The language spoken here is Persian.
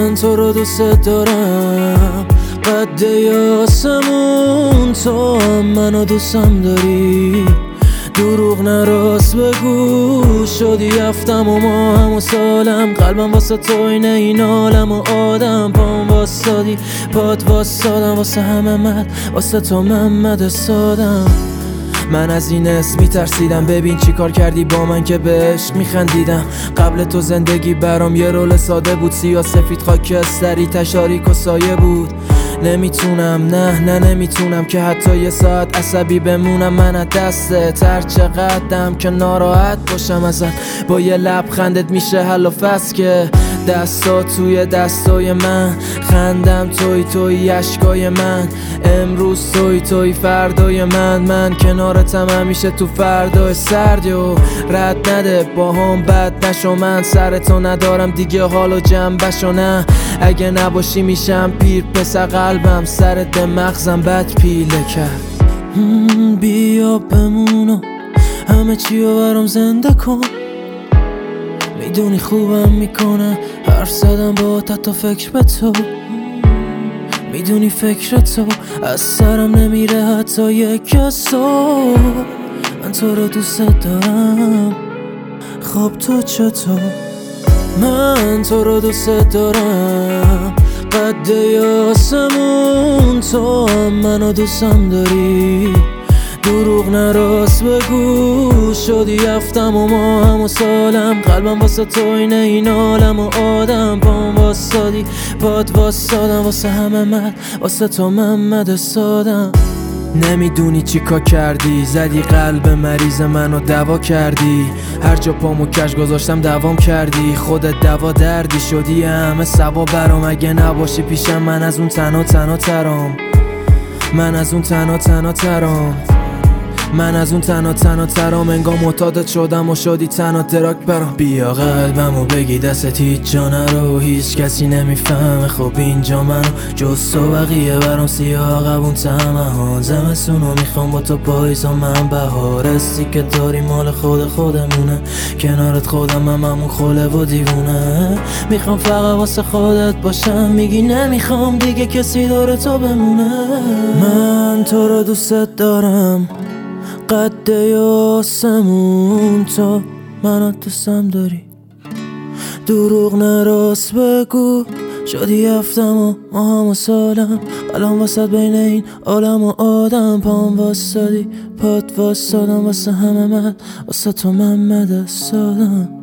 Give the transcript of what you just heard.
من تو رو دوست دارم، قد آسمون تو هم منو دوستم داری. دروغ نراست بگو، شدی هفتم و ماهم و سالم. قلبم واسه تو اینه این عالم و آدم. پام واسادی پات واسادم، واسه همه مرد واسه تو محمد سادم. من از این اسم میترسیدم، ببین چی کار کردی با من که به عشق میخندیدم. قبل تو زندگی برام یه رول ساده بود، سیاه سفید خاکستری تشاریک و سایه بود. نمیتونم نه نمیتونم که حتی یه ساعت عصبی بمونم. من از دستت هر چقدرم که ناراحت باشم ازت، با یه لبخندت میشه حل و فصل که دستا توی دستای من. خندم توی اشکای من، امروز توی فردای من کنارتم همیشه تو فردای سردی و رد نده با هم بد نشو. من سرتو ندارم دیگه حالو جنبشو، نه اگه نباشی میشم پیر پسر. قلبم سرت مغزم بد پیله کرد. بیا بمونو همه چی رو برام زنده کن. میدونی خوبم میکنه حرف زدم با تا فکر به تو. میدونی فکر تو از سرم نمیره حتی یک صبح. من تو رو دوست دارم، خب تو چطور؟ من تو رو دوست دارم، قد آسمون تو هم منو دوستم داری. دروغ نراست بگو، شدی هفتم و ماهم و سالم. قلبم واسه تو اینه این عالم و آدم. پام واسادی پات واسادم، واسه همه مرد واسه تو محمد سادم. نمیدونی چی کار کردی، زدی قلب مریض منو دوا کردی. هر جا پامو کش گذاشتم دوام کردی. خودت دوا دردی شدی همه سوا برام. اگه نباشی پیشم من از اون تنها ترام. من از اون تنها ترام. من از اون تنها ترام. انگار معتادت شدم و شدی تنها دراک برام. بیا قلبمو بگی دستت هیچ جا نرو. هیچ کسی نمیفهمه خب اینجا منو جز تو. بقیه برام سیاه قبون تمهان. زمستونو میخوام با تو، پاییزا من بهار. استی که داری مال خودمونه، کنارت خودم همون خله و دیوونه. میخوام فقط واسه خودت باشم، میگی نمیخوام دیگه کسی دور تو بمونه. من تو رو دوست دارم، قد آسمون تو منو دوستم داری. دروغ نراست بگو، شدی هفتم و ماهم و سالم. الان واسه بین این عالم و آدم. پام واسادی پات واسادم، واسه همه مرد واسه تو محمد سادم.